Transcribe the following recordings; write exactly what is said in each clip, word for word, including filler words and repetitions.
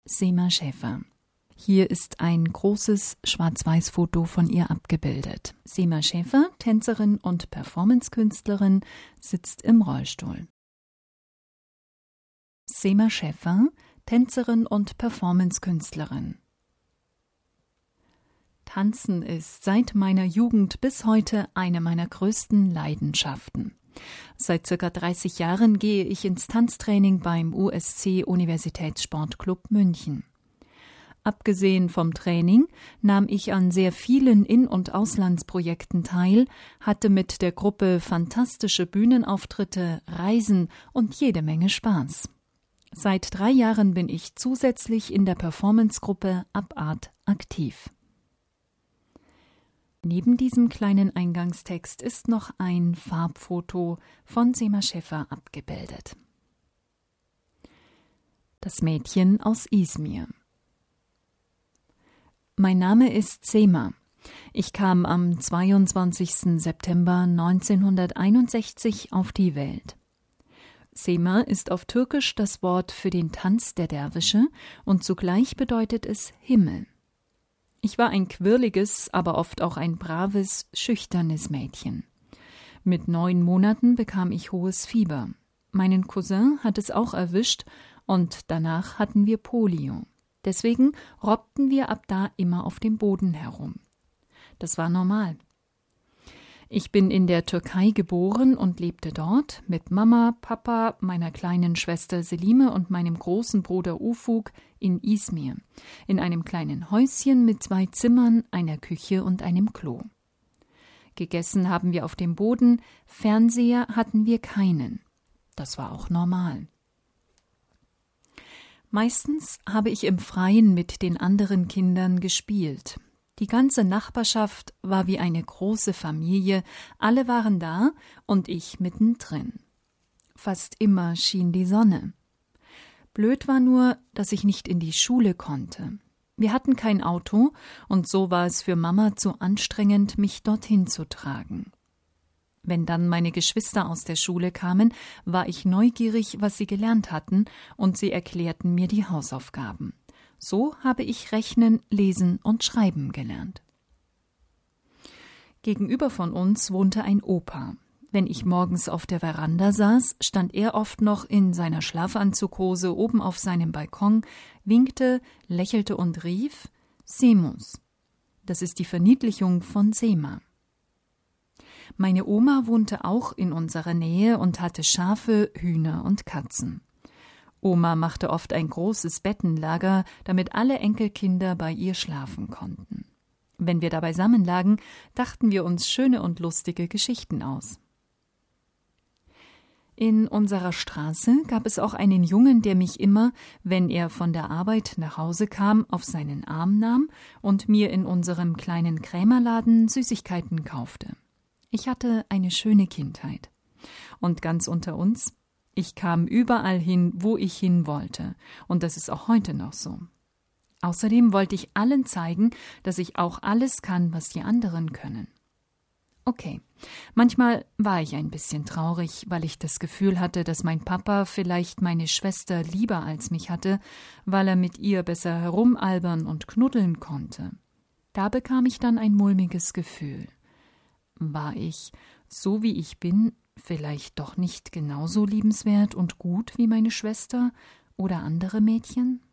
Sema Schäfer. Hier ist ein großes Schwarz-Weiß-Foto von ihr abgebildet. Sema Schäfer, Tänzerin und Performancekünstlerin, sitzt im Rollstuhl. Sema Schäfer, Tänzerin und Performancekünstlerin. Tanzen ist seit meiner Jugend bis heute eine meiner größten Leidenschaften. Seit circa dreißig Jahren gehe ich ins Tanztraining beim U S C Universitätssportclub München. Abgesehen vom Training nahm ich an sehr vielen In- und Auslandsprojekten teil, hatte mit der Gruppe fantastische Bühnenauftritte, Reisen und jede Menge Spaß. Seit drei Jahren bin ich zusätzlich in der Performancegruppe Abart aktiv. Neben diesem kleinen Eingangstext ist noch ein Farbfoto von Sema Schäfer abgebildet. Das Mädchen aus Izmir. Mein Name ist Sema. Ich kam am zweiundzwanzigsten September neunzehnhunderteinundsechzig auf die Welt. Sema ist auf Türkisch das Wort für den Tanz der Derwische und zugleich bedeutet es Himmel. Ich war ein quirliges, aber oft auch ein braves, schüchternes Mädchen. Mit neun Monaten bekam ich hohes Fieber. Meinen Cousin hat es auch erwischt und danach hatten wir Polio. Deswegen robbten wir ab da immer auf dem Boden herum. Das war normal. Ich bin in der Türkei geboren und lebte dort mit Mama, Papa, meiner kleinen Schwester Selime und meinem großen Bruder Ufuk in Izmir, in einem kleinen Häuschen mit zwei Zimmern, einer Küche und einem Klo. Gegessen haben wir auf dem Boden, Fernseher hatten wir keinen. Das war auch normal. Meistens habe ich im Freien mit den anderen Kindern gespielt. Die ganze Nachbarschaft war wie eine große Familie, alle waren da und ich mittendrin. Fast immer schien die Sonne. Blöd war nur, dass ich nicht in die Schule konnte. Wir hatten kein Auto und so war es für Mama zu anstrengend, mich dorthin zu tragen. Wenn dann meine Geschwister aus der Schule kamen, war ich neugierig, was sie gelernt hatten, und sie erklärten mir die Hausaufgaben. So habe ich Rechnen, Lesen und Schreiben gelernt. Gegenüber von uns wohnte ein Opa. Wenn ich morgens auf der Veranda saß, stand er oft noch in seiner Schlafanzughose oben auf seinem Balkon, winkte, lächelte und rief: Semus. Das ist die Verniedlichung von Sema. Meine Oma wohnte auch in unserer Nähe und hatte Schafe, Hühner und Katzen. Oma machte oft ein großes Bettenlager, damit alle Enkelkinder bei ihr schlafen konnten. Wenn wir da beisammen lagen, dachten wir uns schöne und lustige Geschichten aus. In unserer Straße gab es auch einen Jungen, der mich immer, wenn er von der Arbeit nach Hause kam, auf seinen Arm nahm und mir in unserem kleinen Krämerladen Süßigkeiten kaufte. Ich hatte eine schöne Kindheit. Und ganz unter uns: ich kam überall hin, wo ich hin wollte, und das ist auch heute noch so. Außerdem wollte ich allen zeigen, dass ich auch alles kann, was die anderen können. Okay, manchmal war ich ein bisschen traurig, weil ich das Gefühl hatte, dass mein Papa vielleicht meine Schwester lieber als mich hatte, weil er mit ihr besser herumalbern und knuddeln konnte. Da bekam ich dann ein mulmiges Gefühl. War ich, so wie ich bin, vielleicht doch nicht genauso liebenswert und gut wie meine Schwester oder andere Mädchen?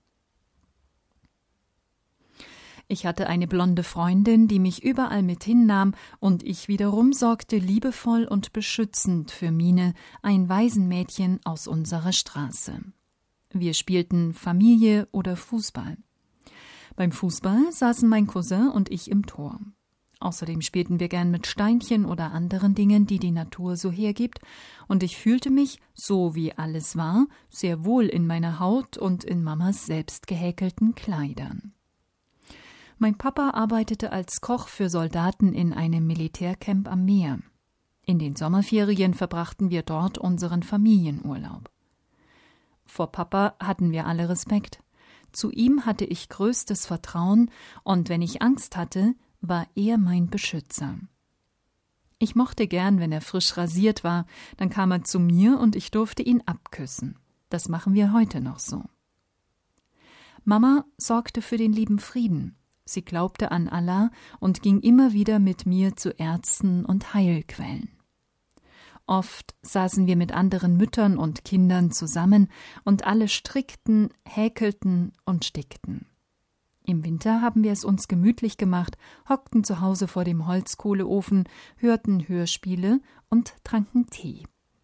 Ich hatte eine blonde Freundin, die mich überall mit hinnahm, und ich wiederum sorgte liebevoll und beschützend für Mine, ein Waisenmädchen aus unserer Straße. Wir spielten Familie oder Fußball. Beim Fußball saßen mein Cousin und ich im Tor. Außerdem spielten wir gern mit Steinchen oder anderen Dingen, die die Natur so hergibt, und ich fühlte mich, so wie alles war, sehr wohl in meiner Haut und in Mamas selbst gehäkelten Kleidern. Mein Papa arbeitete als Koch für Soldaten in einem Militärcamp am Meer. In den Sommerferien verbrachten wir dort unseren Familienurlaub. Vor Papa hatten wir alle Respekt. Zu ihm hatte ich größtes Vertrauen, und wenn ich Angst hatte, war er mein Beschützer. Ich mochte gern, wenn er frisch rasiert war, dann kam er zu mir und ich durfte ihn abküssen. Das machen wir heute noch so. Mama sorgte für den lieben Frieden. Sie glaubte an Allah und ging immer wieder mit mir zu Ärzten und Heilquellen. Oft saßen wir mit anderen Müttern und Kindern zusammen und alle strickten, häkelten und stickten. Im Winter haben wir es uns gemütlich gemacht, hockten zu Hause vor dem Holzkohleofen, hörten Hörspiele und tranken Tee.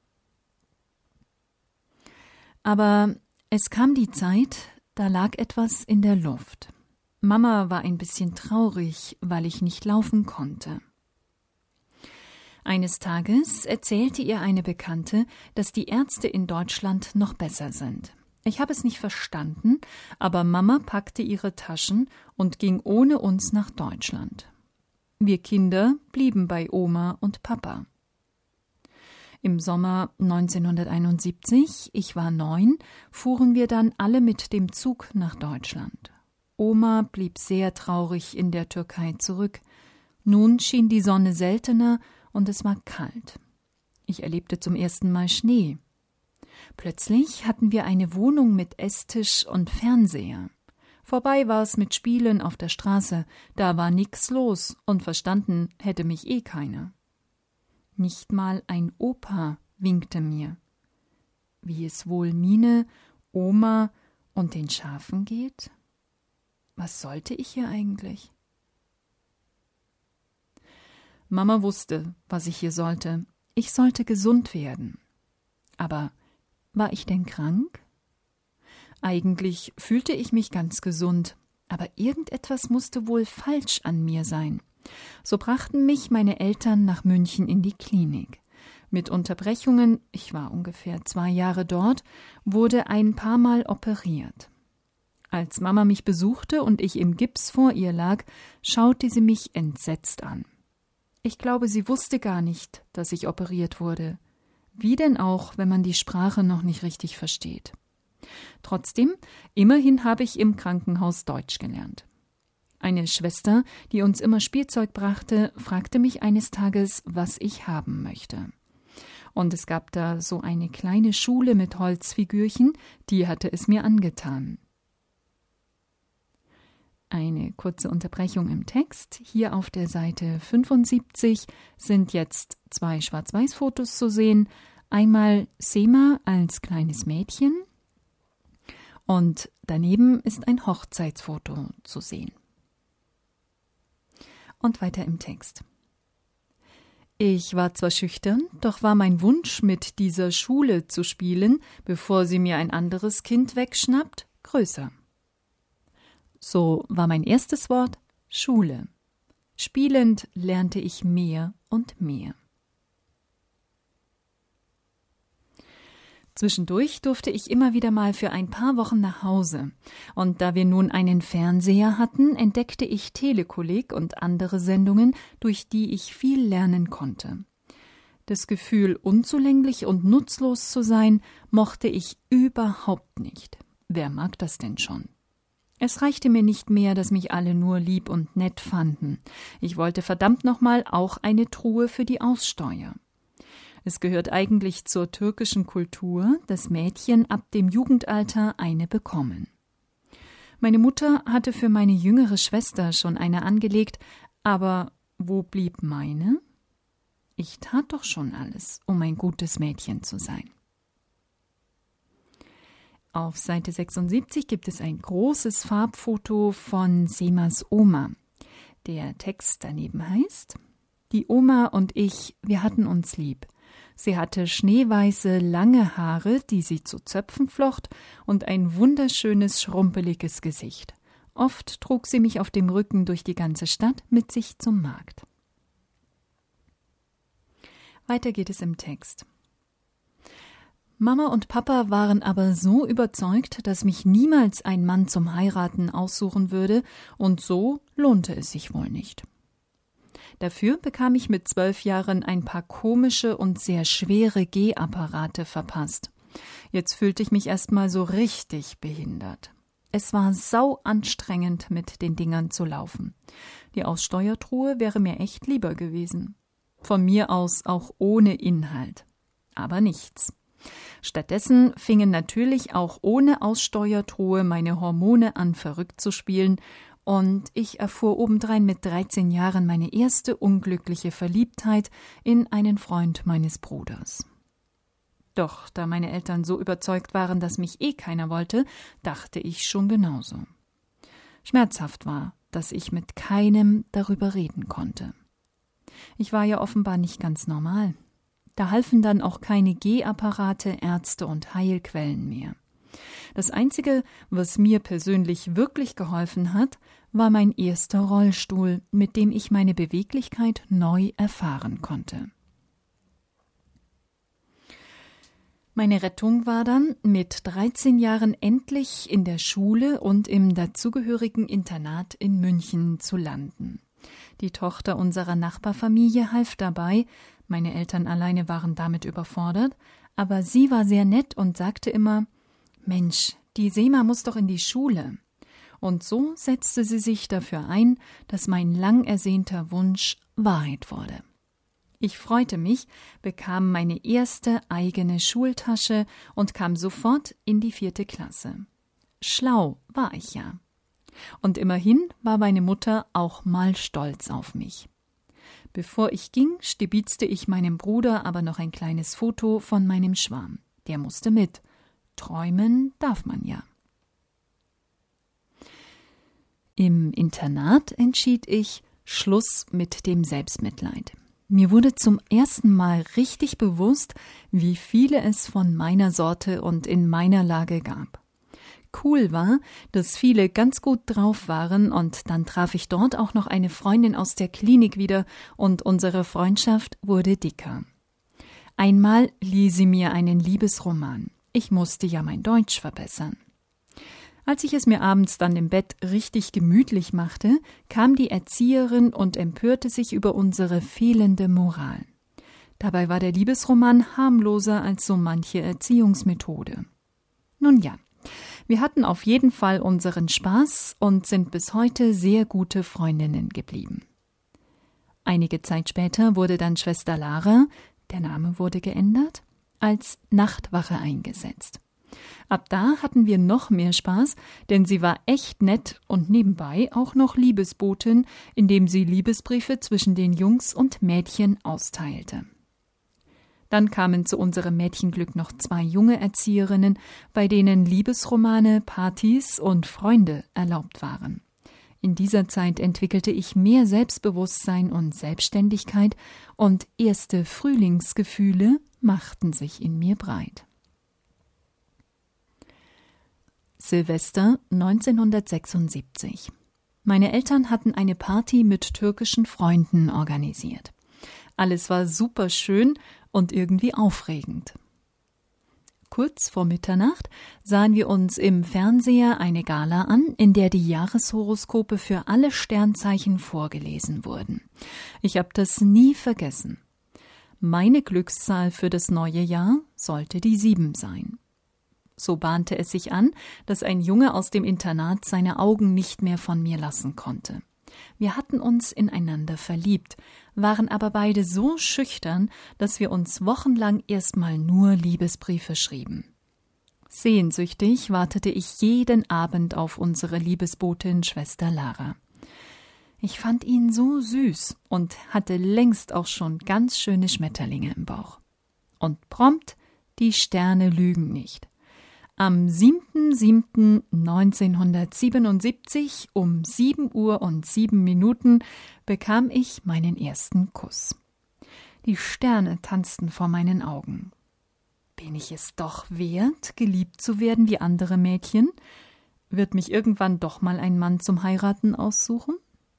Aber es kam die Zeit, da lag etwas in der Luft. Mama war ein bisschen traurig, weil ich nicht laufen konnte. Eines Tages erzählte ihr eine Bekannte, dass die Ärzte in Deutschland noch besser sind. Ich habe es nicht verstanden, aber Mama packte ihre Taschen und ging ohne uns nach Deutschland. Wir Kinder blieben bei Oma und Papa. Im Sommer neunzehnhunderteinundsiebzig, ich war neun, fuhren wir dann alle mit dem Zug nach Deutschland. Oma blieb sehr traurig in der Türkei zurück. Nun schien die Sonne seltener und es war kalt. Ich erlebte zum ersten Mal Schnee. Plötzlich hatten wir eine Wohnung mit Esstisch und Fernseher. Vorbei war es mit Spielen auf der Straße, da war nix los und verstanden hätte mich eh keiner. Nicht mal ein Opa winkte mir. Wie es wohl Mine, Oma und den Schafen geht? Was sollte ich hier eigentlich? Mama wusste, was ich hier sollte. Ich sollte gesund werden. Aber war ich denn krank? Eigentlich fühlte ich mich ganz gesund, aber irgendetwas musste wohl falsch an mir sein. So brachten mich meine Eltern nach München in die Klinik. Mit Unterbrechungen, ich war ungefähr zwei Jahre dort, wurde ein paar Mal operiert. Als Mama mich besuchte und ich im Gips vor ihr lag, schaute sie mich entsetzt an. Ich glaube, sie wusste gar nicht, dass ich operiert wurde. Wie denn auch, wenn man die Sprache noch nicht richtig versteht. Trotzdem, immerhin habe ich im Krankenhaus Deutsch gelernt. Eine Schwester, die uns immer Spielzeug brachte, fragte mich eines Tages, was ich haben möchte. Und es gab da so eine kleine Schule mit Holzfigürchen, die hatte es mir angetan. Eine kurze Unterbrechung im Text. Hier auf der Seite fünfundsiebzig sind jetzt zwei Schwarz-Weiß-Fotos zu sehen. Einmal Sema als kleines Mädchen und daneben ist ein Hochzeitsfoto zu sehen. Und weiter im Text. Ich war zwar schüchtern, doch war mein Wunsch, mit dieser Schule zu spielen, bevor sie mir ein anderes Kind wegschnappt, größer. So war mein erstes Wort Schule. Spielend lernte ich mehr und mehr. Zwischendurch durfte ich immer wieder mal für ein paar Wochen nach Hause. Und da wir nun einen Fernseher hatten, entdeckte ich Telekolleg und andere Sendungen, durch die ich viel lernen konnte. Das Gefühl, unzulänglich und nutzlos zu sein, mochte ich überhaupt nicht. Wer mag das denn schon? Es reichte mir nicht mehr, dass mich alle nur lieb und nett fanden. Ich wollte verdammt nochmal auch eine Truhe für die Aussteuer. Es gehört eigentlich zur türkischen Kultur, dass Mädchen ab dem Jugendalter eine bekommen. Meine Mutter hatte für meine jüngere Schwester schon eine angelegt, aber wo blieb meine? Ich tat doch schon alles, um ein gutes Mädchen zu sein. Auf Seite sechsundsiebzig gibt es ein großes Farbfoto von Semas Oma. Der Text daneben heißt: Die Oma und ich, wir hatten uns lieb. Sie hatte schneeweiße, lange Haare, die sie zu Zöpfen flocht, und ein wunderschönes, schrumpeliges Gesicht. Oft trug sie mich auf dem Rücken durch die ganze Stadt mit sich zum Markt. Weiter geht es im Text. Mama und Papa waren aber so überzeugt, dass mich niemals ein Mann zum Heiraten aussuchen würde, und so lohnte es sich wohl nicht. Dafür bekam ich mit zwölf Jahren ein paar komische und sehr schwere Gehapparate verpasst. Jetzt fühlte ich mich erst mal so richtig behindert. Es war sau anstrengend, mit den Dingern zu laufen. Die Aussteuertruhe wäre mir echt lieber gewesen. Von mir aus auch ohne Inhalt. Aber nichts. Stattdessen fingen natürlich auch ohne Aussteuertruhe meine Hormone an, verrückt zu spielen, und ich erfuhr obendrein mit dreizehn Jahren meine erste unglückliche Verliebtheit in einen Freund meines Bruders. Doch da meine Eltern so überzeugt waren, dass mich eh keiner wollte, dachte ich schon genauso. Schmerzhaft war, dass ich mit keinem darüber reden konnte. Ich war ja offenbar nicht ganz normal. Da halfen dann auch keine Gehapparate, Ärzte und Heilquellen mehr. Das Einzige, was mir persönlich wirklich geholfen hat, war mein erster Rollstuhl, mit dem ich meine Beweglichkeit neu erfahren konnte. Meine Rettung war dann, mit dreizehn Jahren endlich in der Schule und im dazugehörigen Internat in München zu landen. Die Tochter unserer Nachbarfamilie half dabei, meine Eltern alleine waren damit überfordert, aber sie war sehr nett und sagte immer: »Mensch, die Sema muss doch in die Schule.« Und so setzte sie sich dafür ein, dass mein lang ersehnter Wunsch Wahrheit wurde. Ich freute mich, bekam meine erste eigene Schultasche und kam sofort in die vierte Klasse. Schlau war ich ja. Und immerhin war meine Mutter auch mal stolz auf mich. Bevor ich ging, stibizte ich meinem Bruder aber noch ein kleines Foto von meinem Schwarm. Der musste mit. Träumen darf man ja. Im Internat entschied ich, Schluss mit dem Selbstmitleid. Mir wurde zum ersten Mal richtig bewusst, wie viele es von meiner Sorte und in meiner Lage gab. Cool war, dass viele ganz gut drauf waren, und dann traf ich dort auch noch eine Freundin aus der Klinik wieder und unsere Freundschaft wurde dicker. Einmal lieh sie mir einen Liebesroman. Ich musste ja mein Deutsch verbessern. Als ich es mir abends dann im Bett richtig gemütlich machte, kam die Erzieherin und empörte sich über unsere fehlende Moral. Dabei war der Liebesroman harmloser als so manche Erziehungsmethode. Nun ja, wir hatten auf jeden Fall unseren Spaß und sind bis heute sehr gute Freundinnen geblieben. Einige Zeit später wurde dann Schwester Lara, der Name wurde geändert, als Nachtwache eingesetzt. Ab da hatten wir noch mehr Spaß, denn sie war echt nett und nebenbei auch noch Liebesbotin, indem sie Liebesbriefe zwischen den Jungs und Mädchen austeilte. Dann kamen zu unserem Mädchenglück noch zwei junge Erzieherinnen, bei denen Liebesromane, Partys und Freunde erlaubt waren. In dieser Zeit entwickelte ich mehr Selbstbewusstsein und Selbstständigkeit, und erste Frühlingsgefühle machten sich in mir breit. Silvester neunzehnhundertsechsundsiebzig. Meine Eltern hatten eine Party mit türkischen Freunden organisiert. Alles war super schön und irgendwie aufregend. Kurz vor Mitternacht sahen wir uns im Fernseher eine Gala an, in der die Jahreshoroskope für alle Sternzeichen vorgelesen wurden. Ich habe das nie vergessen. Meine Glückszahl für das neue Jahr sollte die sieben sein. So bahnte es sich an, dass ein Junge aus dem Internat seine Augen nicht mehr von mir lassen konnte. Wir hatten uns ineinander verliebt, waren aber beide so schüchtern, dass wir uns wochenlang erstmal nur Liebesbriefe schrieben. Sehnsüchtig wartete ich jeden Abend auf unsere Liebesbotin Schwester Lara. Ich fand ihn so süß und hatte längst auch schon ganz schöne Schmetterlinge im Bauch. Und prompt, die Sterne lügen nicht. Am siebten siebten neunzehnhundertsiebenundsiebzig um sieben Uhr und sieben Minuten bekam ich meinen ersten Kuss. Die Sterne tanzten vor meinen Augen. Bin ich es doch wert, geliebt zu werden wie andere Mädchen? Wird mich irgendwann doch mal ein Mann zum Heiraten aussuchen?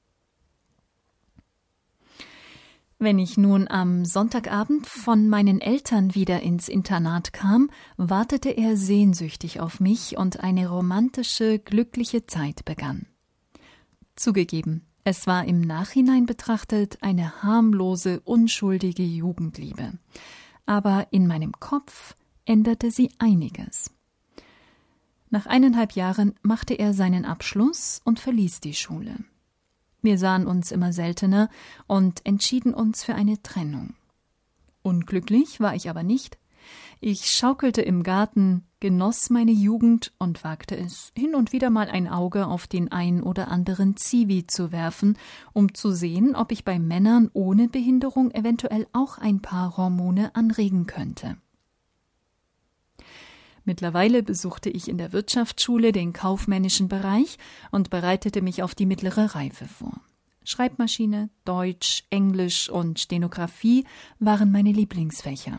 Wenn ich nun am Sonntagabend von meinen Eltern wieder ins Internat kam, wartete er sehnsüchtig auf mich und eine romantische, glückliche Zeit begann. Zugegeben, es war im Nachhinein betrachtet eine harmlose, unschuldige Jugendliebe. Aber in meinem Kopf änderte sie einiges. Nach eineinhalb Jahren machte er seinen Abschluss und verließ die Schule. Wir sahen uns immer seltener und entschieden uns für eine Trennung. Unglücklich war ich aber nicht. Ich schaukelte im Garten, genoss meine Jugend und wagte es, hin und wieder mal ein Auge auf den ein oder anderen Zivi zu werfen, um zu sehen, ob ich bei Männern ohne Behinderung eventuell auch ein paar Hormone anregen könnte. Mittlerweile besuchte ich in der Wirtschaftsschule den kaufmännischen Bereich und bereitete mich auf die mittlere Reife vor. Schreibmaschine, Deutsch, Englisch und Stenografie waren meine Lieblingsfächer.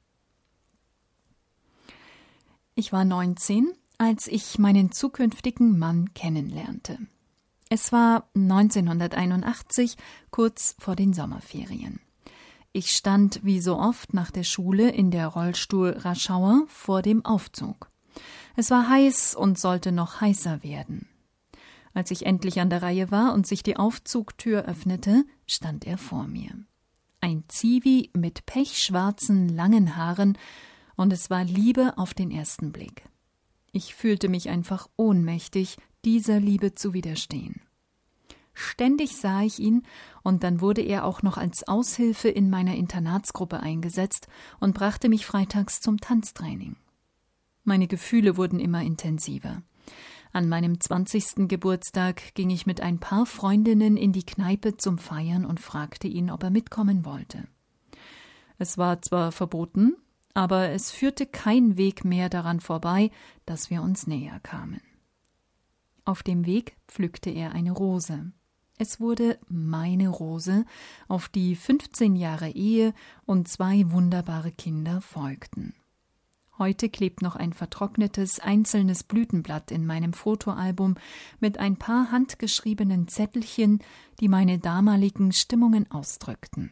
Ich war neunzehn, als ich meinen zukünftigen Mann kennenlernte. Es war neunzehnhunderteinundachtzig, kurz vor den Sommerferien. Ich stand wie so oft nach der Schule in der Rollstuhl-Raschauer vor dem Aufzug. Es war heiß und sollte noch heißer werden. Als ich endlich an der Reihe war und sich die Aufzugtür öffnete, stand er vor mir. Ein Zivi mit pechschwarzen, langen Haaren, und es war Liebe auf den ersten Blick. Ich fühlte mich einfach ohnmächtig, dieser Liebe zu widerstehen. Ständig sah ich ihn, und dann wurde er auch noch als Aushilfe in meiner Internatsgruppe eingesetzt und brachte mich freitags zum Tanztraining. Meine Gefühle wurden immer intensiver. An meinem zwanzigsten Geburtstag ging ich mit ein paar Freundinnen in die Kneipe zum Feiern und fragte ihn, ob er mitkommen wollte. Es war zwar verboten, aber es führte kein Weg mehr daran vorbei, dass wir uns näher kamen. Auf dem Weg pflückte er eine Rose. Es wurde meine Rose, auf die fünfzehn Jahre Ehe und zwei wunderbare Kinder folgten. Heute klebt noch ein vertrocknetes, einzelnes Blütenblatt in meinem Fotoalbum mit ein paar handgeschriebenen Zettelchen, die meine damaligen Stimmungen ausdrückten.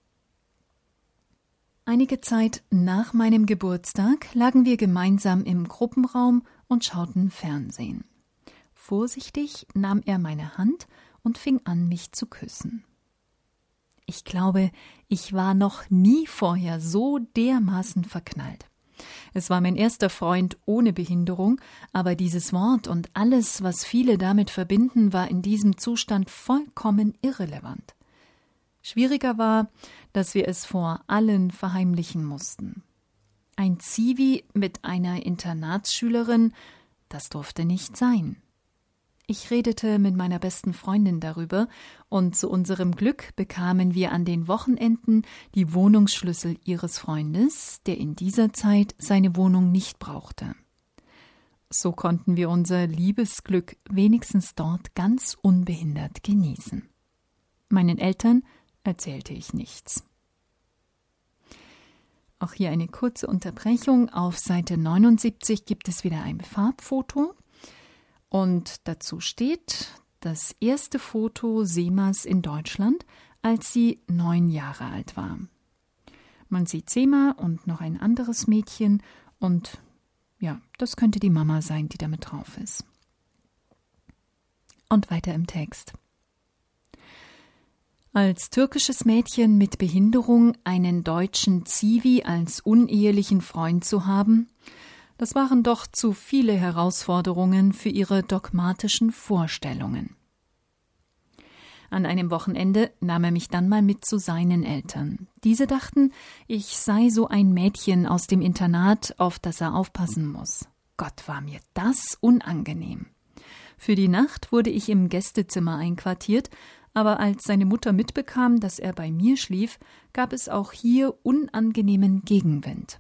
Einige Zeit nach meinem Geburtstag lagen wir gemeinsam im Gruppenraum und schauten Fernsehen. Vorsichtig nahm er meine Hand und fing an, mich zu küssen. Ich glaube, ich war noch nie vorher so dermaßen verknallt. Es war mein erster Freund ohne Behinderung, aber dieses Wort und alles, was viele damit verbinden, war in diesem Zustand vollkommen irrelevant. Schwieriger war, dass wir es vor allen verheimlichen mussten. Ein Zivi mit einer Internatsschülerin, das durfte nicht sein. Ich redete mit meiner besten Freundin darüber, und zu unserem Glück bekamen wir an den Wochenenden die Wohnungsschlüssel ihres Freundes, der in dieser Zeit seine Wohnung nicht brauchte. So konnten wir unser Liebesglück wenigstens dort ganz unbehindert genießen. Meinen Eltern erzählte ich nichts. Auch hier eine kurze Unterbrechung. Auf Seite neunundsiebzig gibt es wieder ein Farbfoto. Und dazu steht das erste Foto Semas in Deutschland, als sie neun Jahre alt war. Man sieht Sema und noch ein anderes Mädchen, und ja, das könnte die Mama sein, die damit drauf ist. Und weiter im Text. Als türkisches Mädchen mit Behinderung einen deutschen Zivi als unehelichen Freund zu haben, das waren doch zu viele Herausforderungen für ihre dogmatischen Vorstellungen. An einem Wochenende nahm er mich dann mal mit zu seinen Eltern. Diese dachten, ich sei so ein Mädchen aus dem Internat, auf das er aufpassen muss. Gott, war mir das unangenehm. Für die Nacht wurde ich im Gästezimmer einquartiert, aber als seine Mutter mitbekam, dass er bei mir schlief, gab es auch hier unangenehmen Gegenwind.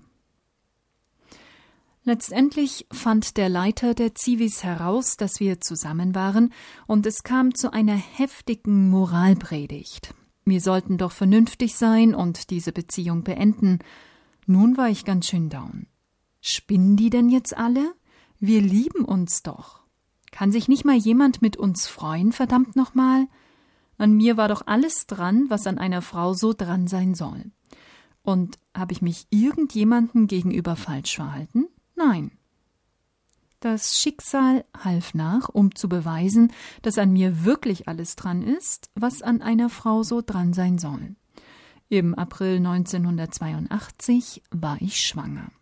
Letztendlich fand der Leiter der Zivis heraus, dass wir zusammen waren, und es kam zu einer heftigen Moralpredigt. Wir sollten doch vernünftig sein und diese Beziehung beenden. Nun war ich ganz schön down. Spinnen die denn jetzt alle? Wir lieben uns doch. Kann sich nicht mal jemand mit uns freuen, verdammt nochmal? An mir war doch alles dran, was an einer Frau so dran sein soll. Und habe ich mich irgendjemandem gegenüber falsch verhalten? Nein. Das Schicksal half nach, um zu beweisen, dass an mir wirklich alles dran ist, was an einer Frau so dran sein soll. Im April neunzehnhundertzweiundachtzig war ich schwanger.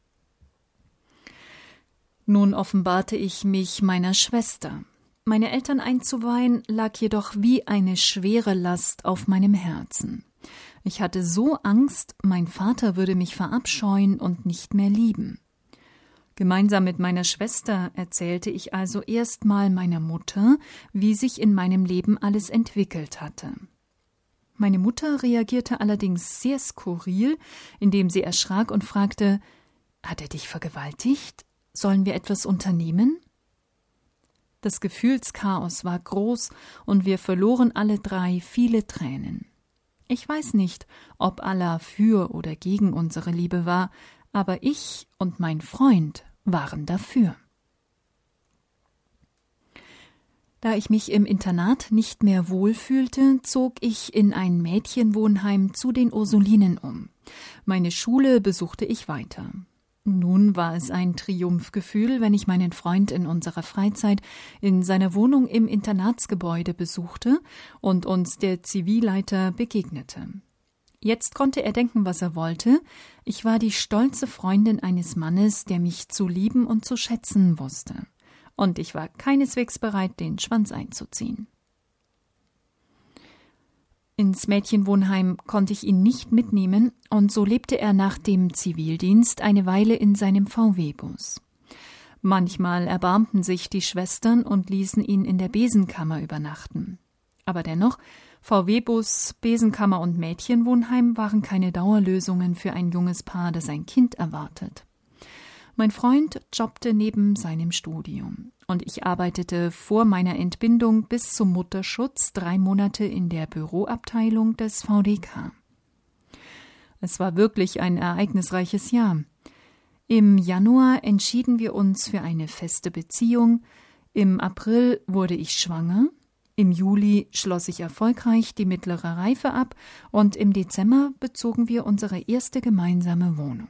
Nun offenbarte ich mich meiner Schwester. Meine Eltern einzuweihen lag jedoch wie eine schwere Last auf meinem Herzen. Ich hatte so Angst, mein Vater würde mich verabscheuen und nicht mehr lieben. Gemeinsam mit meiner Schwester erzählte ich also erstmal meiner Mutter, wie sich in meinem Leben alles entwickelt hatte. Meine Mutter reagierte allerdings sehr skurril, indem sie erschrak und fragte: »Hat er dich vergewaltigt? Sollen wir etwas unternehmen?« Das Gefühlschaos war groß und wir verloren alle drei viele Tränen. Ich weiß nicht, ob Allah für oder gegen unsere Liebe war, aber ich und mein Freund waren dafür. Da ich mich im Internat nicht mehr wohlfühlte, zog ich in ein Mädchenwohnheim zu den Ursulinen um. Meine Schule besuchte ich weiter. Nun war es ein Triumphgefühl, wenn ich meinen Freund in unserer Freizeit in seiner Wohnung im Internatsgebäude besuchte und uns der Zivilleiter begegnete. Jetzt konnte er denken, was er wollte. Ich war die stolze Freundin eines Mannes, der mich zu lieben und zu schätzen wusste. Und ich war keineswegs bereit, den Schwanz einzuziehen. Ins Mädchenwohnheim konnte ich ihn nicht mitnehmen, und so lebte er nach dem Zivildienst eine Weile in seinem V W-Bus. Manchmal erbarmten sich die Schwestern und ließen ihn in der Besenkammer übernachten. Aber dennoch, V W-Bus, Besenkammer und Mädchenwohnheim waren keine Dauerlösungen für ein junges Paar, das ein Kind erwartet. Mein Freund jobbte neben seinem Studium und ich arbeitete vor meiner Entbindung bis zum Mutterschutz drei Monate in der Büroabteilung des V D K. Es war wirklich ein ereignisreiches Jahr. Im Januar entschieden wir uns für eine feste Beziehung, im April wurde ich schwanger, im Juli schloss ich erfolgreich die mittlere Reife ab und im Dezember bezogen wir unsere erste gemeinsame Wohnung.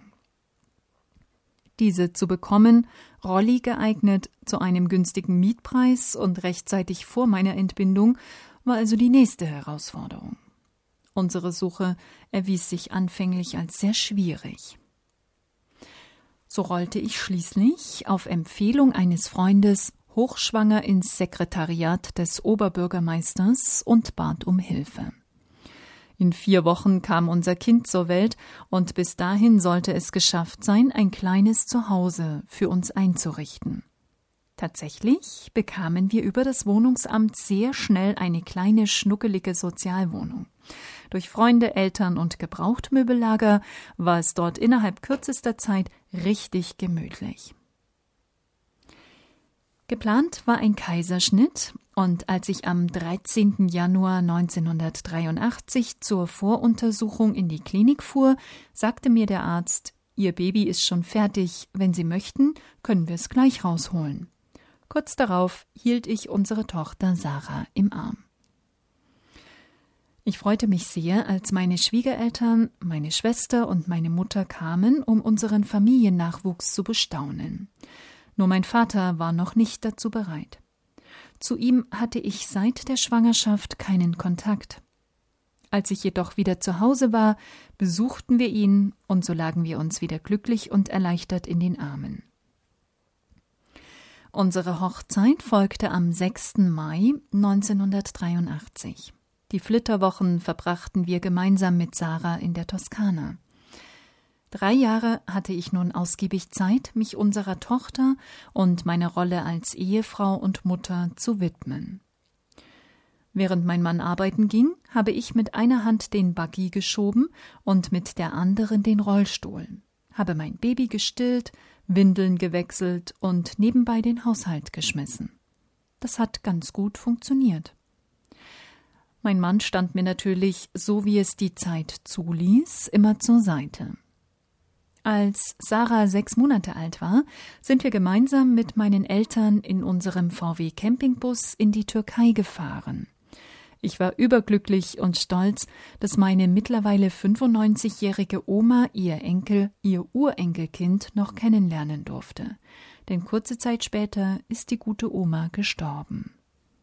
Diese zu bekommen, Rolli geeignet, zu einem günstigen Mietpreis und rechtzeitig vor meiner Entbindung, war also die nächste Herausforderung. Unsere Suche erwies sich anfänglich als sehr schwierig. So rollte ich schließlich auf Empfehlung eines Freundes hochschwanger ins Sekretariat des Oberbürgermeisters und bat um Hilfe. In vier Wochen kam unser Kind zur Welt und bis dahin sollte es geschafft sein, ein kleines Zuhause für uns einzurichten. Tatsächlich bekamen wir über das Wohnungsamt sehr schnell eine kleine, schnuckelige Sozialwohnung. Durch Freunde, Eltern und Gebrauchtmöbellager war es dort innerhalb kürzester Zeit richtig gemütlich. Geplant war ein Kaiserschnitt, und als ich am dreizehnten Januar neunzehnhundertdreiundachtzig zur Voruntersuchung in die Klinik fuhr, sagte mir der Arzt: »Ihr Baby ist schon fertig. Wenn Sie möchten, können wir es gleich rausholen.« Kurz darauf hielt ich unsere Tochter Sarah im Arm. Ich freute mich sehr, als meine Schwiegereltern, meine Schwester und meine Mutter kamen, um unseren Familiennachwuchs zu bestaunen. Nur mein Vater war noch nicht dazu bereit. Zu ihm hatte ich seit der Schwangerschaft keinen Kontakt. Als ich jedoch wieder zu Hause war, besuchten wir ihn, und so lagen wir uns wieder glücklich und erleichtert in den Armen. Unsere Hochzeit folgte am sechsten Mai neunzehnhundertdreiundachtzig. Die Flitterwochen verbrachten wir gemeinsam mit Sarah in der Toskana. Drei Jahre hatte ich nun ausgiebig Zeit, mich unserer Tochter und meiner Rolle als Ehefrau und Mutter zu widmen. Während mein Mann arbeiten ging, habe ich mit einer Hand den Buggy geschoben und mit der anderen den Rollstuhl, habe mein Baby gestillt, Windeln gewechselt und nebenbei den Haushalt geschmissen. Das hat ganz gut funktioniert. Mein Mann stand mir natürlich, so wie es die Zeit zuließ, immer zur Seite. Als Sarah sechs Monate alt war, sind wir gemeinsam mit meinen Eltern in unserem V W-Campingbus in die Türkei gefahren. Ich war überglücklich und stolz, dass meine mittlerweile fünfundneunzigjährige Oma ihr Enkel, ihr Urenkelkind noch kennenlernen durfte. Denn kurze Zeit später ist die gute Oma gestorben.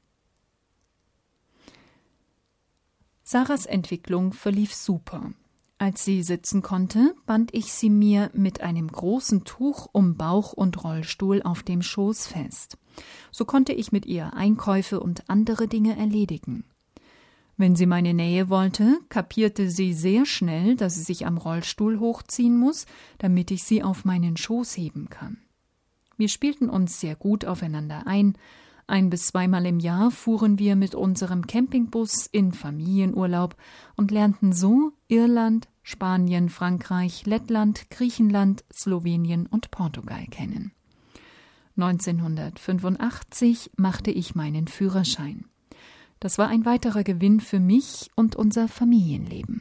Sarahs Entwicklung verlief super. Als sie sitzen konnte, band ich sie mir mit einem großen Tuch um Bauch und Rollstuhl auf dem Schoß fest. So konnte ich mit ihr Einkäufe und andere Dinge erledigen. Wenn sie meine Nähe wollte, kapierte sie sehr schnell, dass sie sich am Rollstuhl hochziehen muss, damit ich sie auf meinen Schoß heben kann. Wir spielten uns sehr gut aufeinander ein. Ein- bis zweimal im Jahr fuhren wir mit unserem Campingbus in Familienurlaub und lernten so Irland, Spanien, Frankreich, Lettland, Griechenland, Slowenien und Portugal kennen. neunzehnhundertfünfundachtzig machte ich meinen Führerschein. Das war ein weiterer Gewinn für mich und unser Familienleben.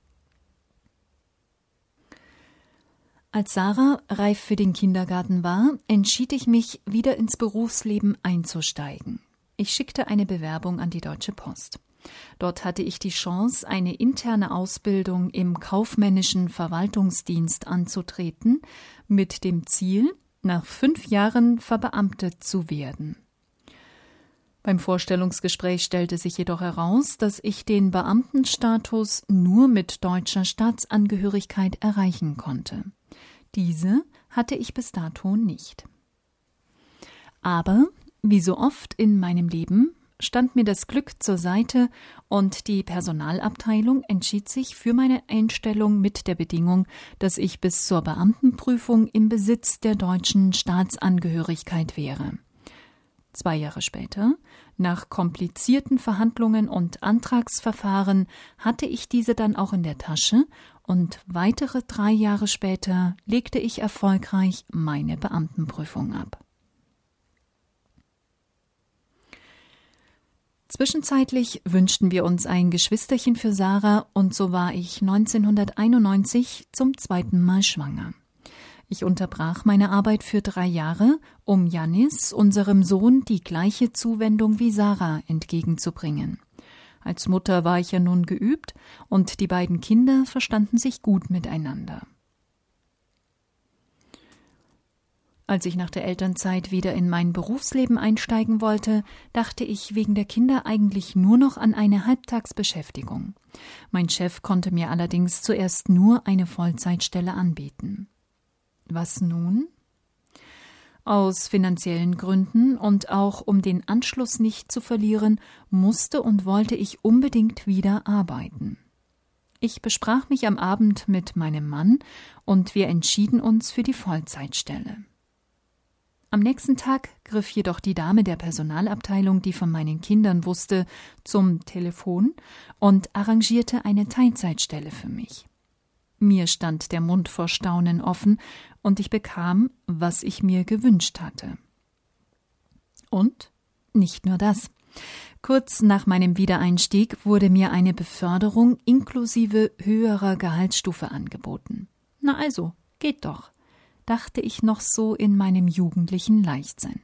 Als Sarah reif für den Kindergarten war, entschied ich mich, wieder ins Berufsleben einzusteigen. Ich schickte eine Bewerbung an die Deutsche Post. Dort hatte ich die Chance, eine interne Ausbildung im kaufmännischen Verwaltungsdienst anzutreten, mit dem Ziel, nach fünf Jahren verbeamtet zu werden. Beim Vorstellungsgespräch stellte sich jedoch heraus, dass ich den Beamtenstatus nur mit deutscher Staatsangehörigkeit erreichen konnte. Diese hatte ich bis dato nicht. Aber, wie so oft in meinem Leben, stand mir das Glück zur Seite und die Personalabteilung entschied sich für meine Einstellung mit der Bedingung, dass ich bis zur Beamtenprüfung im Besitz der deutschen Staatsangehörigkeit wäre. Zwei Jahre später, nach komplizierten Verhandlungen und Antragsverfahren, hatte ich diese dann auch in der Tasche und weitere drei Jahre später legte ich erfolgreich meine Beamtenprüfung ab. Zwischenzeitlich wünschten wir uns ein Geschwisterchen für Sarah und so war ich neunzehnhunderteinundneunzig zum zweiten Mal schwanger. Ich unterbrach meine Arbeit für drei Jahre, um Jannis, unserem Sohn, die gleiche Zuwendung wie Sarah entgegenzubringen. Als Mutter war ich ja nun geübt und die beiden Kinder verstanden sich gut miteinander. Als ich nach der Elternzeit wieder in mein Berufsleben einsteigen wollte, dachte ich wegen der Kinder eigentlich nur noch an eine Halbtagsbeschäftigung. Mein Chef konnte mir allerdings zuerst nur eine Vollzeitstelle anbieten. Was nun? Aus finanziellen Gründen und auch um den Anschluss nicht zu verlieren, musste und wollte ich unbedingt wieder arbeiten. Ich besprach mich am Abend mit meinem Mann und wir entschieden uns für die Vollzeitstelle. Am nächsten Tag griff jedoch die Dame der Personalabteilung, die von meinen Kindern wusste, zum Telefon und arrangierte eine Teilzeitstelle für mich. Mir stand der Mund vor Staunen offen und ich bekam, was ich mir gewünscht hatte. Und nicht nur das. Kurz nach meinem Wiedereinstieg wurde mir eine Beförderung inklusive höherer Gehaltsstufe angeboten. Na also, geht doch, dachte ich noch so in meinem jugendlichen Leichtsinn.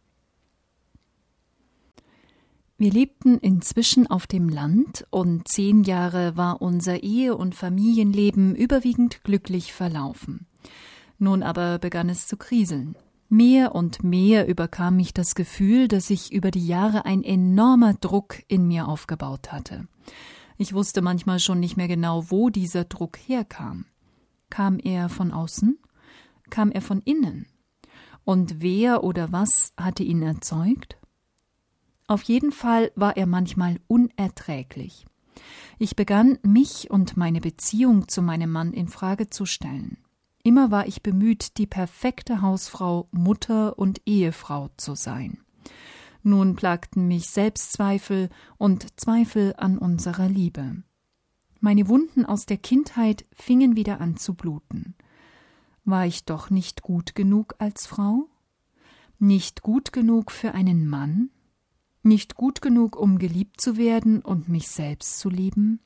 Wir lebten inzwischen auf dem Land und zehn Jahre war unser Ehe- und Familienleben überwiegend glücklich verlaufen. Nun aber begann es zu kriseln. Mehr und mehr überkam mich das Gefühl, dass sich über die Jahre ein enormer Druck in mir aufgebaut hatte. Ich wusste manchmal schon nicht mehr genau, wo dieser Druck herkam. Kam er von außen? Kam er von innen? Und wer oder was hatte ihn erzeugt? Auf jeden Fall war er manchmal unerträglich. Ich begann, mich und meine Beziehung zu meinem Mann in Frage zu stellen. Immer war ich bemüht, die perfekte Hausfrau, Mutter und Ehefrau zu sein. Nun plagten mich Selbstzweifel und Zweifel an unserer Liebe. Meine Wunden aus der Kindheit fingen wieder an zu bluten. War ich doch nicht gut genug als Frau? Nicht gut genug für einen Mann? Nicht gut genug, um geliebt zu werden und mich selbst zu lieben?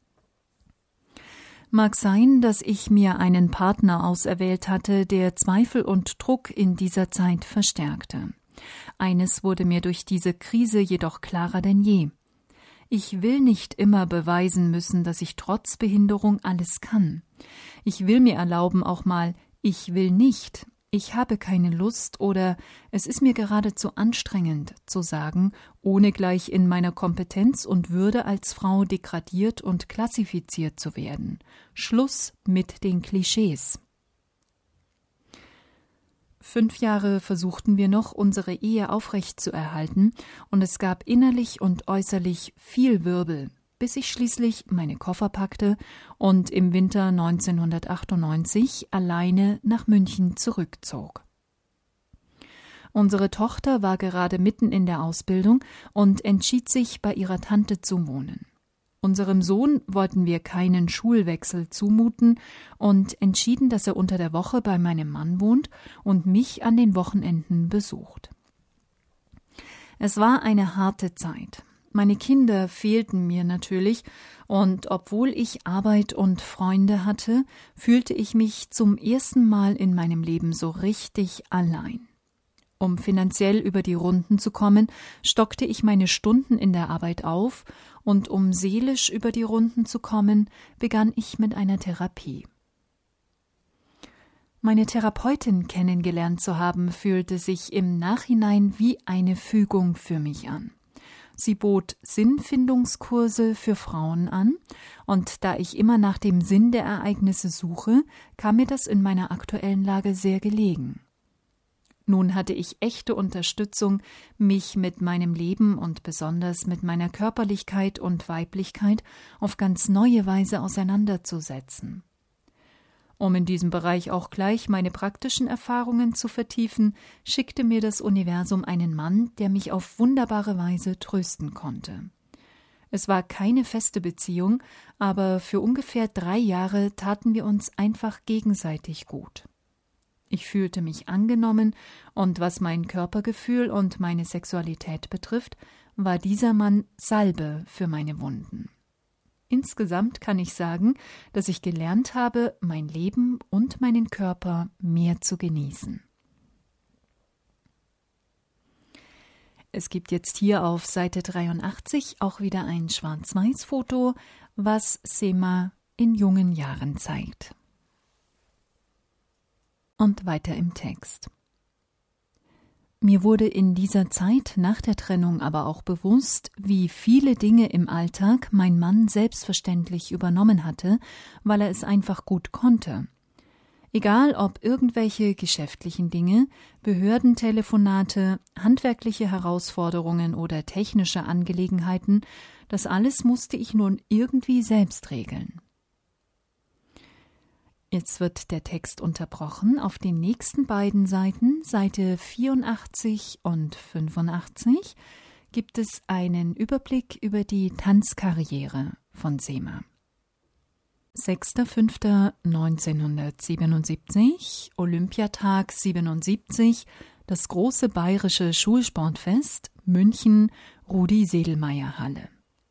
Mag sein, dass ich mir einen Partner auserwählt hatte, der Zweifel und Druck in dieser Zeit verstärkte. Eines wurde mir durch diese Krise jedoch klarer denn je. Ich will nicht immer beweisen müssen, dass ich trotz Behinderung alles kann. Ich will mir erlauben, auch mal Ich will nicht, ich habe keine Lust oder es ist mir geradezu anstrengend zu sagen, ohne gleich in meiner Kompetenz und Würde als Frau degradiert und klassifiziert zu werden. Schluss mit den Klischees. Fünf Jahre versuchten wir noch, unsere Ehe aufrechtzuerhalten, und es gab innerlich und äußerlich viel Wirbel. bis ich schließlich meine Koffer packte und im Winter neunzehnhundertachtundneunzig alleine nach München zurückzog. Unsere Tochter war gerade mitten in der Ausbildung und entschied sich, bei ihrer Tante zu wohnen. Unserem Sohn wollten wir keinen Schulwechsel zumuten und entschieden, dass er unter der Woche bei meinem Mann wohnt und mich an den Wochenenden besucht. Es war eine harte Zeit. Meine Kinder fehlten mir natürlich, und obwohl ich Arbeit und Freunde hatte, fühlte ich mich zum ersten Mal in meinem Leben so richtig allein. Um finanziell über die Runden zu kommen, stockte ich meine Stunden in der Arbeit auf, und um seelisch über die Runden zu kommen, begann ich mit einer Therapie. Meine Therapeutin kennengelernt zu haben, fühlte sich im Nachhinein wie eine Fügung für mich an. Sie bot Sinnfindungskurse für Frauen an, und da ich immer nach dem Sinn der Ereignisse suche, kam mir das in meiner aktuellen Lage sehr gelegen. Nun hatte ich echte Unterstützung, mich mit meinem Leben und besonders mit meiner Körperlichkeit und Weiblichkeit auf ganz neue Weise auseinanderzusetzen. Um in diesem Bereich auch gleich meine praktischen Erfahrungen zu vertiefen, schickte mir das Universum einen Mann, der mich auf wunderbare Weise trösten konnte. Es war keine feste Beziehung, aber für ungefähr drei Jahre taten wir uns einfach gegenseitig gut. Ich fühlte mich angenommen, und was mein Körpergefühl und meine Sexualität betrifft, war dieser Mann Salbe für meine Wunden. Insgesamt kann ich sagen, dass ich gelernt habe, mein Leben und meinen Körper mehr zu genießen. Es gibt jetzt hier auf Seite dreiundachtzig auch wieder ein Schwarz-Weiß-Foto, was Sema in jungen Jahren zeigt. Und weiter im Text. Mir wurde in dieser Zeit nach der Trennung aber auch bewusst, wie viele Dinge im Alltag mein Mann selbstverständlich übernommen hatte, weil er es einfach gut konnte. Egal ob irgendwelche geschäftlichen Dinge, Behördentelefonate, handwerkliche Herausforderungen oder technische Angelegenheiten, das alles musste ich nun irgendwie selbst regeln. Jetzt wird der Text unterbrochen. Auf den nächsten beiden Seiten, Seite vierundachtzig und fünfundachtzig, gibt es einen Überblick über die Tanzkarriere von Sema. sechster fünfter neunzehnhundertsiebenundsiebzig, Olympiatag siebenundsiebzig, das große bayerische Schulsportfest, München, Rudi-Sedlmayr-Halle.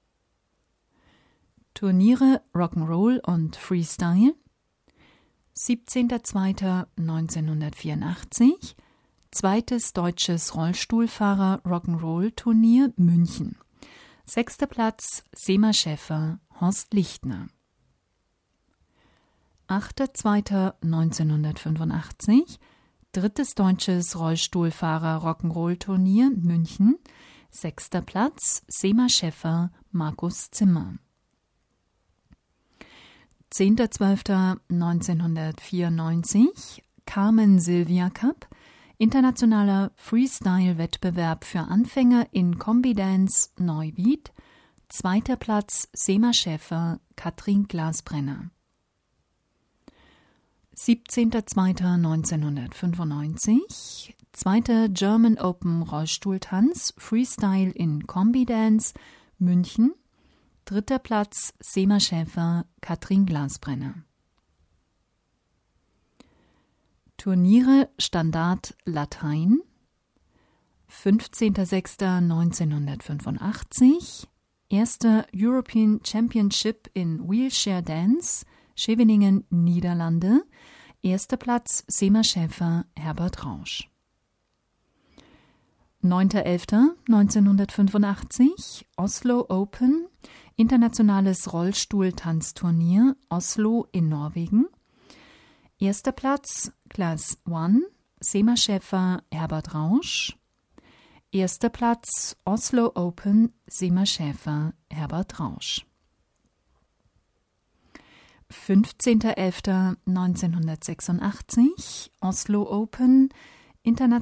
Turniere Rock'n'Roll und Freestyle, siebzehnter zweiter neunzehnhundertvierundachtzig, zweites deutsches Rollstuhlfahrer-Rock'n'Roll-Turnier München. Sechster Platz Sema Schäffer, Horst Lichtner. achter zweiter neunzehnhundertfünfundachtzig, drittes deutsches Rollstuhlfahrer-Rock'n'Roll-Turnier München. Sechster Platz Sema Schäffer, Markus Zimmer. zehnter zwölfter neunzehnhundertvierundneunzig, Carmen Sylvia Cup, internationaler Freestyle-Wettbewerb für Anfänger in Kombi-Dance Neuwied, zweiter Platz Sema Schäffer, Katrin Glasbrenner. siebzehnter zweiter neunzehnhundertfünfundneunzig, zweiter German Open Rollstuhltanz Freestyle in Kombi-Dance München, dritter Platz Sema Schäffer, Katrin Glasbrenner. Turniere Standard Latein, fünfzehnter sechster neunzehnhundertfünfundachtzig, erster European Championship in Wheelchair Dance, Scheveningen, Niederlande, erster Platz Sema Schäffer, Herbert Rausch. neunter elfter neunzehnhundertfünfundachtzig, Oslo Open, internationales Rollstuhltanzturnier, Oslo in Norwegen. Erster Platz, Class eins, Sema Schäffer, Herbert Rausch. Erster Platz, Oslo Open, Sema Schäffer, Herbert Rausch. fünfzehnter elfter neunzehnhundertsechsundachtzig, Oslo Open,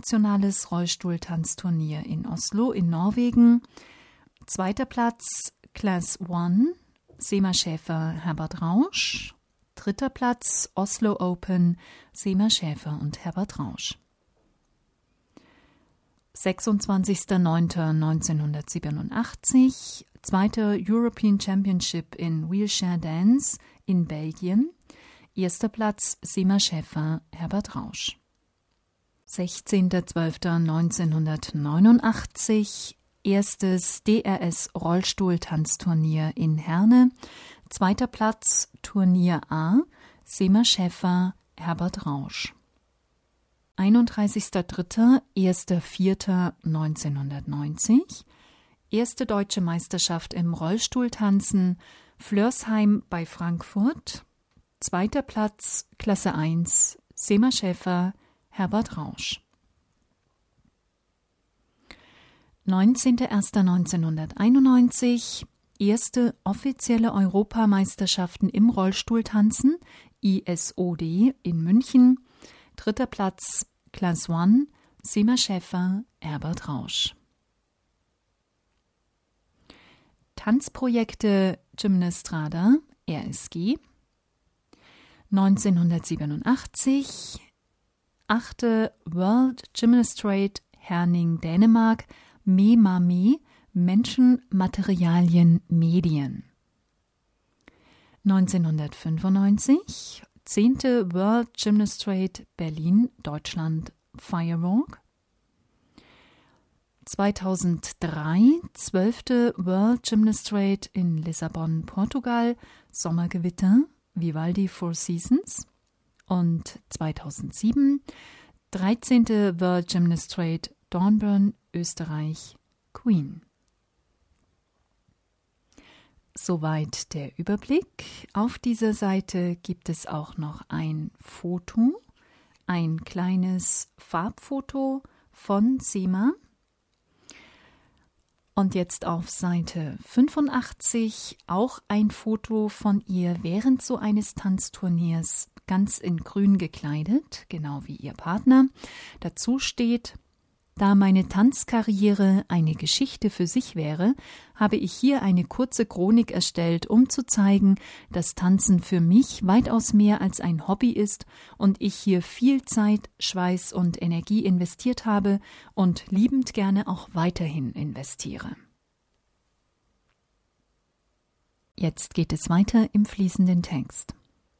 internationales Rollstuhltanzturnier in Oslo in Norwegen. Zweiter Platz, Class eins, Sema Schäfer, Herbert Rausch. Dritter Platz, Oslo Open, Sema Schäfer und Herbert Rausch. sechsundzwanzigster neunter neunzehnhundertsiebenundachtzig, zweiter European Championship in Wheelchair Dance in Belgien. Erster Platz, Sema Schäfer, Herbert Rausch. sechzehnter zwölfter neunzehnhundertneunundachtzig, erstes D R S Rollstuhltanzturnier in Herne. Zweiter Platz, Turnier A, Sema Schäfer, Herbert Rausch. einunddreißigster dritter erster vierter neunzehnhundertneunzig, erste deutsche Meisterschaft im Rollstuhltanzen, Flörsheim bei Frankfurt. Zweiter Platz, Klasse eins, Sema Schäfer, Herbert Rausch. neunzehnter erster neunzehnhunderteinundneunzig, erste offizielle Europameisterschaften im Rollstuhltanzen, I S O D in München. Dritter Platz, Class eins, Sema Schäfer, Herbert Rausch. Tanzprojekte Gymnastrada, R S G. neunzehnhundertsiebenundachtzig, achte World Gymnastrate Herning, Dänemark, MEMAME, Menschen, Materialien, Medien. neunzehnhundertfünfundneunzig, zehnte World Gymnastrate Berlin, Deutschland, Firewalk. zweitausenddrei, zwölfte World Gymnastrate in Lissabon, Portugal, Sommergewitter, Vivaldi Four Seasons. Und zweitausendsieben, dreizehnte World Gymnastrate Dornbirn, Österreich, Queen. Soweit der Überblick. Auf dieser Seite gibt es auch noch ein Foto, ein kleines Farbfoto von Sema. Und jetzt auf Seite fünfundachtzig auch ein Foto von ihr während so eines Tanzturniers, ganz in grün gekleidet, genau wie ihr Partner. Dazu steht: Da meine Tanzkarriere eine Geschichte für sich wäre, habe ich hier eine kurze Chronik erstellt, um zu zeigen, dass Tanzen für mich weitaus mehr als ein Hobby ist und ich hier viel Zeit, Schweiß und Energie investiert habe und liebend gerne auch weiterhin investiere. Jetzt geht es weiter im fließenden Text.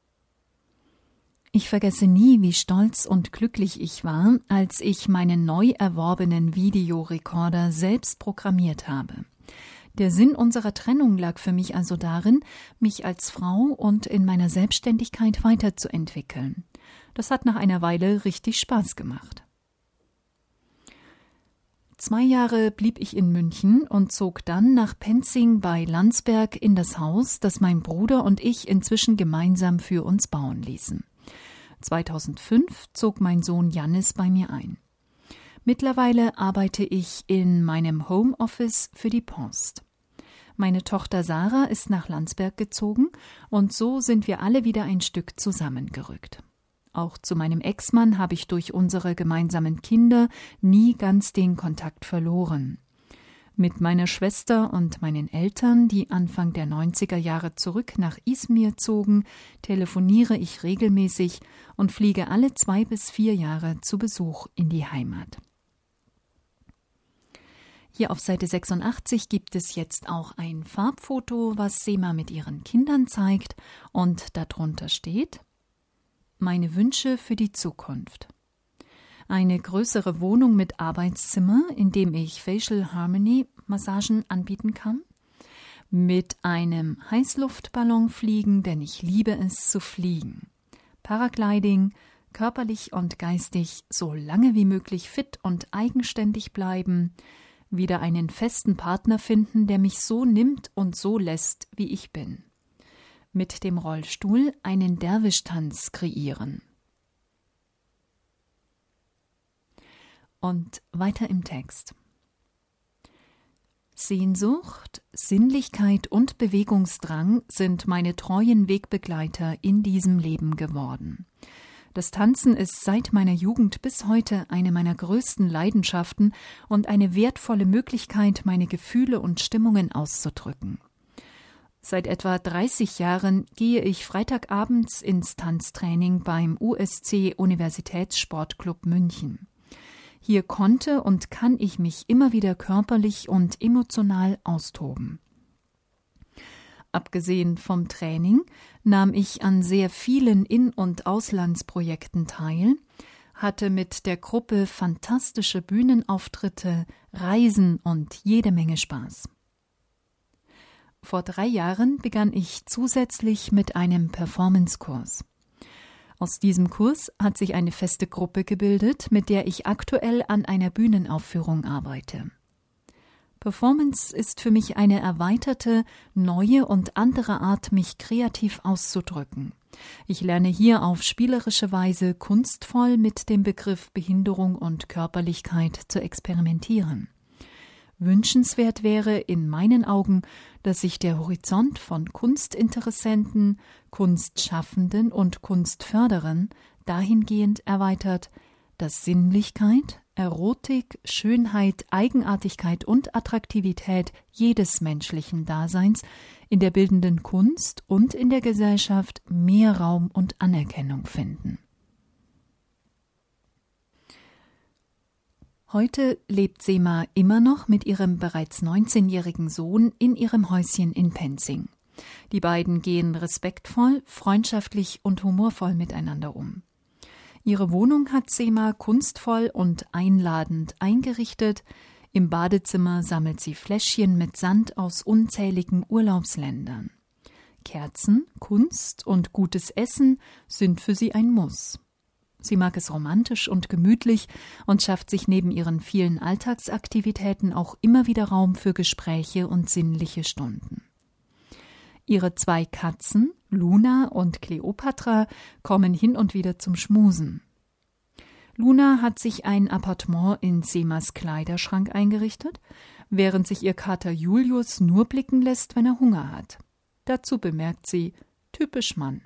Ich vergesse nie, wie stolz und glücklich ich war, als ich meinen neu erworbenen Videorekorder selbst programmiert habe. Der Sinn unserer Trennung lag für mich also darin, mich als Frau und in meiner Selbstständigkeit weiterzuentwickeln. Das hat nach einer Weile richtig Spaß gemacht. Zwei Jahre blieb ich in München und zog dann nach Penzing bei Landsberg in das Haus, das mein Bruder und ich inzwischen gemeinsam für uns bauen ließen. zweitausendfünf zog mein Sohn Jannis bei mir ein. Mittlerweile arbeite ich in meinem Homeoffice für die Post. Meine Tochter Sarah ist nach Landsberg gezogen und so sind wir alle wieder ein Stück zusammengerückt. Auch zu meinem Ex-Mann habe ich durch unsere gemeinsamen Kinder nie ganz den Kontakt verloren. Mit meiner Schwester und meinen Eltern, die Anfang der neunziger Jahre zurück nach Izmir zogen, telefoniere ich regelmäßig und fliege alle zwei bis vier Jahre zu Besuch in die Heimat. Hier auf Seite sechsundachtzig gibt es jetzt auch ein Farbfoto, was Sema mit ihren Kindern zeigt, und darunter steht: Meine Wünsche für die Zukunft. Eine größere Wohnung mit Arbeitszimmer, in dem ich Facial Harmony Massagen anbieten kann. Mit einem Heißluftballon fliegen, denn ich liebe es zu fliegen. Paragliding, körperlich und geistig so lange wie möglich fit und eigenständig bleiben. Wieder einen festen Partner finden, der mich so nimmt und so lässt, wie ich bin. Mit dem Rollstuhl einen Derwischtanz kreieren. Und weiter im Text. Sehnsucht, Sinnlichkeit und Bewegungsdrang sind meine treuen Wegbegleiter in diesem Leben geworden. Das Tanzen ist seit meiner Jugend bis heute eine meiner größten Leidenschaften und eine wertvolle Möglichkeit, meine Gefühle und Stimmungen auszudrücken. Seit etwa dreißig Jahren gehe ich freitagabends ins Tanztraining beim U S C Universitätssportclub München. Hier konnte und kann ich mich immer wieder körperlich und emotional austoben. Abgesehen vom Training nahm ich an sehr vielen In- und Auslandsprojekten teil, hatte mit der Gruppe fantastische Bühnenauftritte, Reisen und jede Menge Spaß. Vor drei Jahren begann ich zusätzlich mit einem Performance-Kurs. Aus diesem Kurs hat sich eine feste Gruppe gebildet, mit der ich aktuell an einer Bühnenaufführung arbeite. Performance ist für mich eine erweiterte, neue und andere Art, mich kreativ auszudrücken. Ich lerne hier auf spielerische Weise kunstvoll mit dem Begriff Behinderung und Körperlichkeit zu experimentieren. Wünschenswert wäre in meinen Augen, dass sich der Horizont von Kunstinteressenten, Kunstschaffenden und Kunstförderern dahingehend erweitert, dass Sinnlichkeit, Erotik, Schönheit, Eigenartigkeit und Attraktivität jedes menschlichen Daseins in der bildenden Kunst und in der Gesellschaft mehr Raum und Anerkennung finden. Heute lebt Sema immer noch mit ihrem bereits neunzehnjährigen Sohn in ihrem Häuschen in Penzing. Die beiden gehen respektvoll, freundschaftlich und humorvoll miteinander um. Ihre Wohnung hat Sema kunstvoll und einladend eingerichtet. Im Badezimmer sammelt sie Fläschchen mit Sand aus unzähligen Urlaubsländern. Kerzen, Kunst und gutes Essen sind für sie ein Muss. Sie mag es romantisch und gemütlich und schafft sich neben ihren vielen Alltagsaktivitäten auch immer wieder Raum für Gespräche und sinnliche Stunden. Ihre zwei Katzen, Luna und Kleopatra, kommen hin und wieder zum Schmusen. Luna hat sich ein Appartement in Semas Kleiderschrank eingerichtet, während sich ihr Kater Julius nur blicken lässt, wenn er Hunger hat. Dazu bemerkt sie, typisch Mann.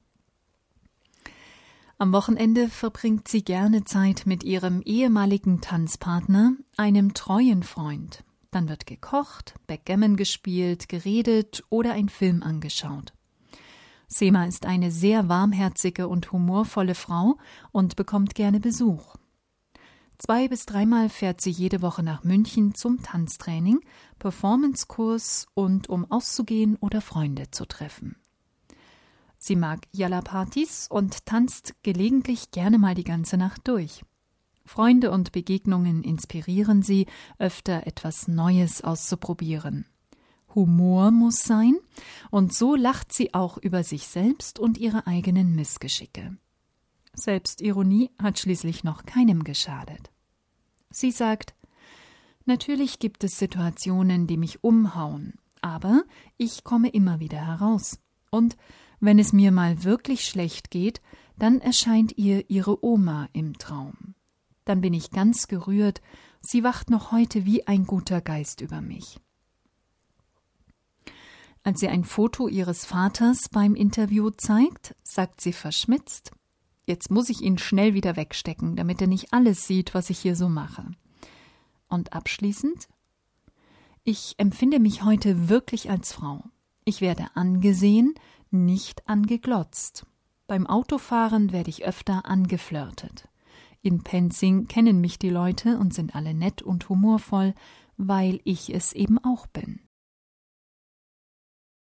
Am Wochenende verbringt sie gerne Zeit mit ihrem ehemaligen Tanzpartner, einem treuen Freund. Dann wird gekocht, Backgammon gespielt, geredet oder ein Film angeschaut. Sema ist eine sehr warmherzige und humorvolle Frau und bekommt gerne Besuch. Zwei- bis dreimal fährt sie jede Woche nach München zum Tanztraining, Performancekurs und um auszugehen oder Freunde zu treffen. Sie mag Jalla-Partys und tanzt gelegentlich gerne mal die ganze Nacht durch. Freunde und Begegnungen inspirieren sie, öfter etwas Neues auszuprobieren. Humor muss sein, und so lacht sie auch über sich selbst und ihre eigenen Missgeschicke. Selbstironie hat schließlich noch keinem geschadet. Sie sagt, natürlich gibt es Situationen, die mich umhauen, aber ich komme immer wieder heraus. Und wenn es mir mal wirklich schlecht geht, dann erscheint ihr ihre Oma im Traum. Dann bin ich ganz gerührt, sie wacht noch heute wie ein guter Geist über mich. Als sie ein Foto ihres Vaters beim Interview zeigt, sagt sie verschmitzt, jetzt muss ich ihn schnell wieder wegstecken, damit er nicht alles sieht, was ich hier so mache. Und abschließend, ich empfinde mich heute wirklich als Frau. Ich werde angesehen, nicht angeglotzt. Beim Autofahren werde ich öfter angeflirtet. In Penzing kennen mich die Leute und sind alle nett und humorvoll, weil ich es eben auch bin.